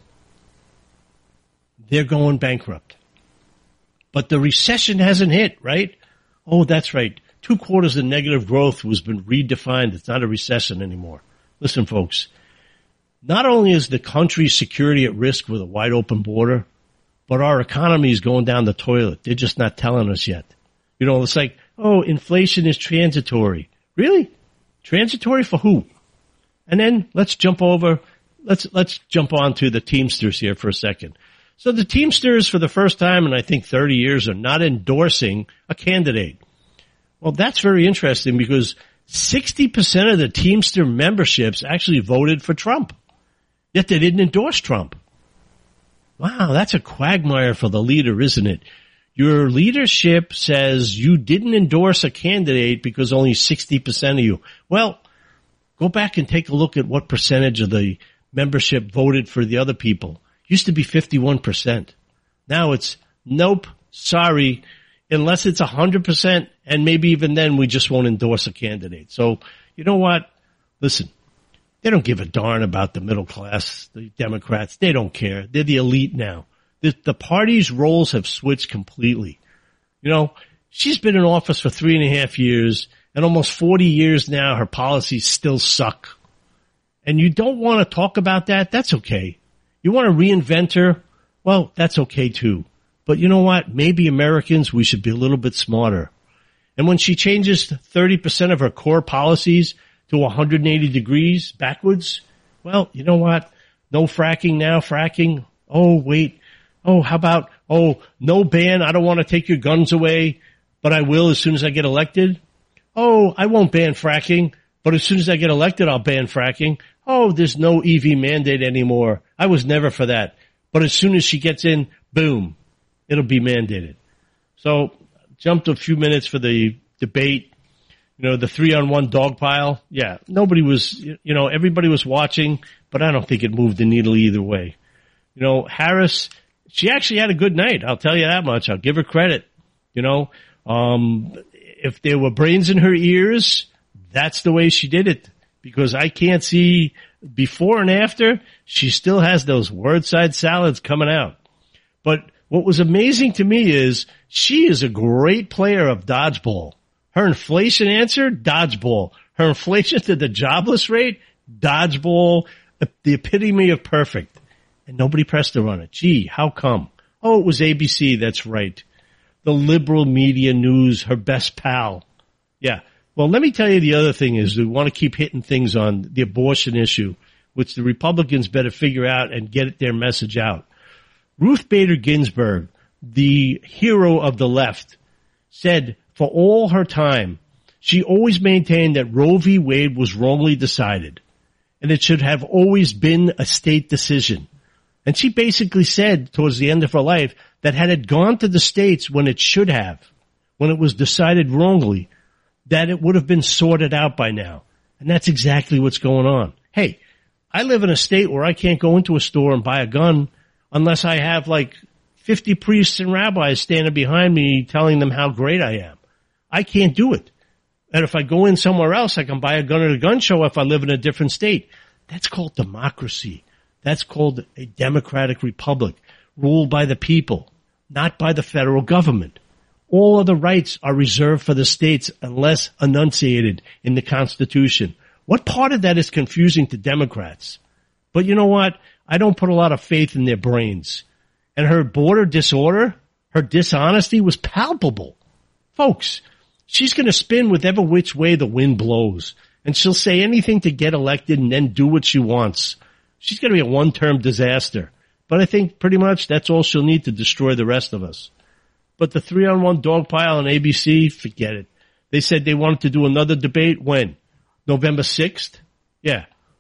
they're going bankrupt. But the recession hasn't hit, right? Oh, that's right. Two quarters of negative growth has been redefined. It's not a recession anymore. Listen, folks, not only is the country's security at risk with a wide open border, but our economy is going down the toilet. They're just not telling us yet. You know, it's like, oh, inflation is transitory. Really? Transitory for who? And then let's jump over, let's, let's jump on to the Teamsters here for a second. So the Teamsters, for the first time in I think thirty years, are not endorsing a candidate. Well, that's very interesting because sixty percent of the Teamster memberships actually voted for Trump. Yet they didn't endorse Trump. Wow, that's a quagmire for the leader, isn't it? Your leadership says you didn't endorse a candidate because only sixty percent of you. Well, go back and take a look at what percentage of the membership voted for the other people. Used to be fifty-one percent. Now it's nope, sorry, unless it's one hundred percent, and maybe even then we just won't endorse a candidate. So, you know what? Listen, they don't give a darn about the middle class, the Democrats. They don't care. They're the elite now. The, the party's roles have switched completely. You know, she's been in office for three and a half years, and almost forty years now, her policies still suck. And you don't want to talk about that? That's okay. You want to reinvent her? Well, that's okay too. But you know what? Maybe Americans, we should be a little bit smarter. And when she changes thirty percent of her core policies to one hundred eighty degrees backwards, well, you know what? No fracking now, fracking. Oh, wait. Oh, how about, oh, no ban. I don't want to take your guns away, but I will as soon as I get elected. Oh, I won't ban fracking, but as soon as I get elected, I'll ban fracking. Oh, there's no E V mandate anymore. I was never for that. But as soon as she gets in, boom, it'll be mandated. So jumped a few minutes for the debate. You know, the three on one dog pile. Yeah, nobody was, you know, everybody was watching, but I don't think it moved the needle either way. You know, Harris, she actually had a good night. I'll tell you that much. I'll give her credit. You know, um, if there were brains in her ears, that's the way she did it. Because I can't see before and after, she still has those word side salads coming out. But what was amazing to me is she is a great player of dodgeball. Her inflation answer, dodgeball. Her inflation to the jobless rate, dodgeball, the epitome of perfect. And nobody pressed her on it. Gee, how come? Oh, it was A B C, that's right. The liberal media news, her best pal. Yeah. Well, let me tell you the other thing is we want to keep hitting things on the abortion issue, which the Republicans better figure out and get their message out. Ruth Bader Ginsburg, the hero of the left, said for all her time, she always maintained that Roe v. Wade was wrongly decided, and it should have always been a state decision. And she basically said towards the end of her life that had it gone to the states when it should have, when it was decided wrongly, that it would have been sorted out by now. And that's exactly what's going on. Hey, I live in a state where I can't go into a store and buy a gun unless I have like fifty priests and rabbis standing behind me telling them how great I am. I can't do it. And if I go in somewhere else, I can buy a gun at a gun show if I live in a different state. That's called democracy. That's called a democratic republic ruled by the people, not by the federal government. All other rights are reserved for the states unless enunciated in the Constitution. What part of that is confusing to Democrats? But you know what? I don't put a lot of faith in their brains. And her border disorder, her dishonesty was palpable. Folks, she's going to spin whichever which way the wind blows. And she'll say anything to get elected and then do what she wants. She's going to be a one-term disaster. But I think pretty much that's all she'll need to destroy the rest of us. But the three-on-one dog pile on A B C, forget it. They said they wanted to do another debate when? November sixth? Yeah.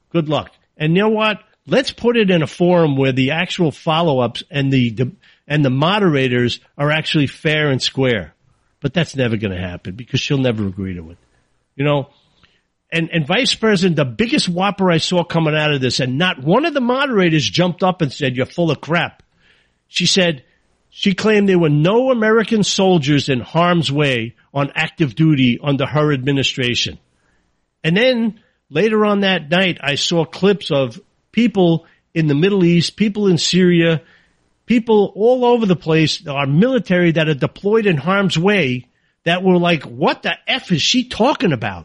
good luck. And you know what? Let's put it in a forum where the actual follow-ups and the, the and the moderators are actually fair and square. But that's never going to happen because she'll never agree to it. You know, and, and Vice President, the biggest whopper I saw coming out of this, and not one of the moderators jumped up and said, you're full of crap. She said, she claimed there were no American soldiers in harm's way on active duty under her administration. And then later on that night, I saw clips of people in the Middle East, people in Syria, people all over the place, our military that are deployed in harm's way that were like, what the F is she talking about?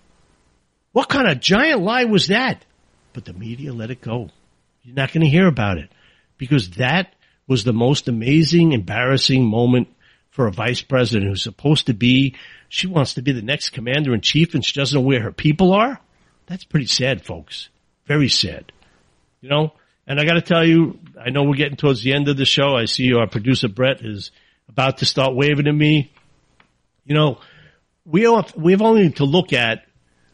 What kind of giant lie was that? But the media let it go. You're not going to hear about it because that was the most amazing, embarrassing moment for a vice president who's supposed to be, she wants to be the next commander in chief and she doesn't know where her people are. That's pretty sad, folks. Very sad. You know, and I got to tell you, I know we're getting towards the end of the show. I see our producer Brett is about to start waving at me. You know, we have, we have only to look at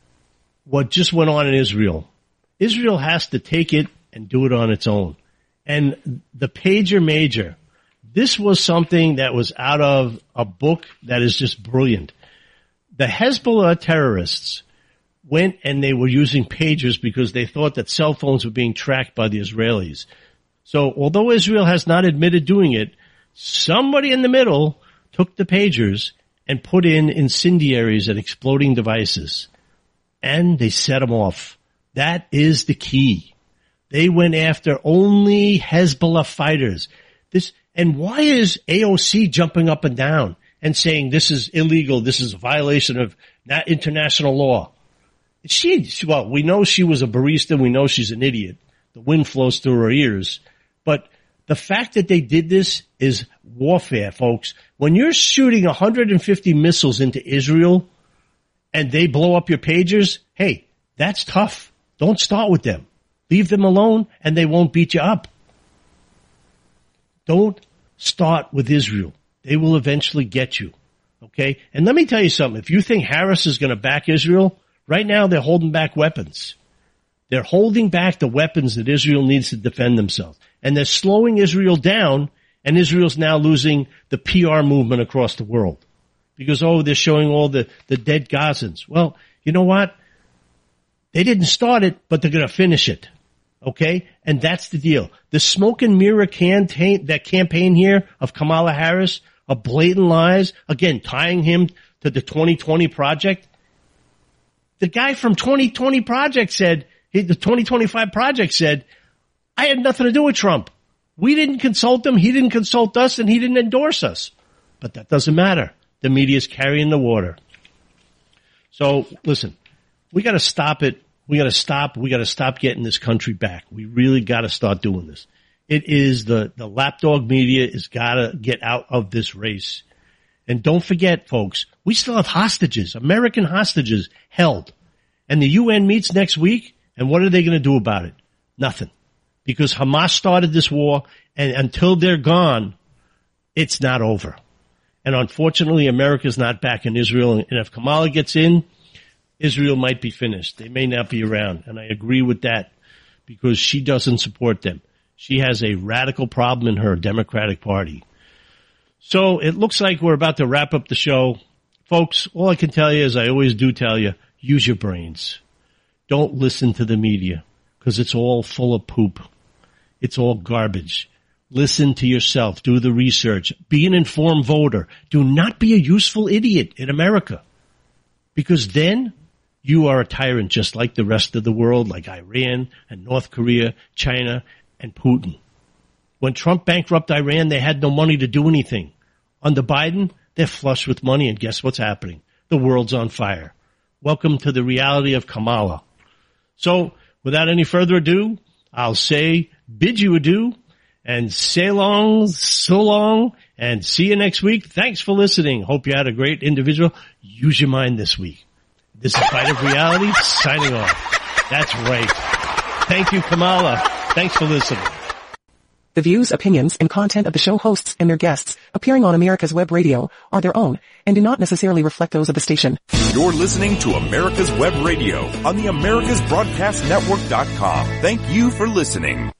what just went on in Israel. Israel has to take it and do it on its own. And the pager major, this was something that was out of a book that is just brilliant. The Hezbollah terrorists went and they were using pagers because they thought that cell phones were being tracked by the Israelis. So although Israel has not admitted doing it, somebody in the middle took the pagers and put in incendiaries and exploding devices. And they set them off. That is the key. They went after only Hezbollah fighters. This, and why is A O C jumping up and down and saying this is illegal, this is a violation of international law? She, well, we know she was a barista. We know she's an idiot. The wind flows through her ears. But the fact that they did this is warfare, folks. When you're shooting one hundred fifty missiles into Israel and they blow up your pagers, hey, that's tough. Don't start with them. Leave them alone and they won't beat you up. Don't start with Israel. They will eventually get you. Okay? And let me tell you something. If you think Harris is going to back Israel, right now they're holding back weapons. They're holding back the weapons that Israel needs to defend themselves. And they're slowing Israel down, and Israel's now losing the P R movement across the world. Because, oh, they're showing all the, the dead Gazans. Well, you know what? They didn't start it, but they're going to finish it. Okay? And that's the deal. The smoke and mirror campaign, that campaign here of Kamala Harris, of blatant lies, again, tying him to the twenty twenty project. The guy from twenty twenty project said, the twenty twenty-five project said, I had nothing to do with Trump. We didn't consult him. He didn't consult us and he didn't endorse us. But that doesn't matter. The media's carrying the water. So listen, we got to stop it. We got to stop. We got to stop getting this country back. We really got to start doing this. It is the, the lapdog media has got to get out of this race. And don't forget, folks, we still have hostages, American hostages held. And the U N meets next week. And what are they going to do about it? Nothing. Because Hamas started this war, and until they're gone, it's not over. And unfortunately, America's not back in Israel. And if Kamala gets in, Israel might be finished. They may not be around. And I agree with that because she doesn't support them. She has a radical problem in her Democratic Party. So it looks like we're about to wrap up the show. Folks, all I can tell you is I always do tell you, use your brains. Don't listen to the media because it's all full of poop. It's all garbage. Listen to yourself. Do the research. Be an informed voter. Do not be a useful idiot in America because then you are a tyrant just like the rest of the world, like Iran and North Korea, China, and Putin. When Trump bankrupted Iran, they had no money to do anything. Under Biden, they're flush with money, and guess what's happening? The world's on fire. Welcome to the reality of Kamala. So, without any further ado, I'll say bid you adieu, and say long, so long, and see you next week. Thanks for listening. Hope you had a great individual. Use your mind this week. This is Fight of Reality, signing off. That's right. Thank you, Kamala. Thanks for listening. The views, opinions, and content of the show hosts and their guests appearing on America's Web Radio are their own and do not necessarily reflect those of the station. You're listening to America's Web Radio on the Americas Broadcast Network dot com. Thank you for listening.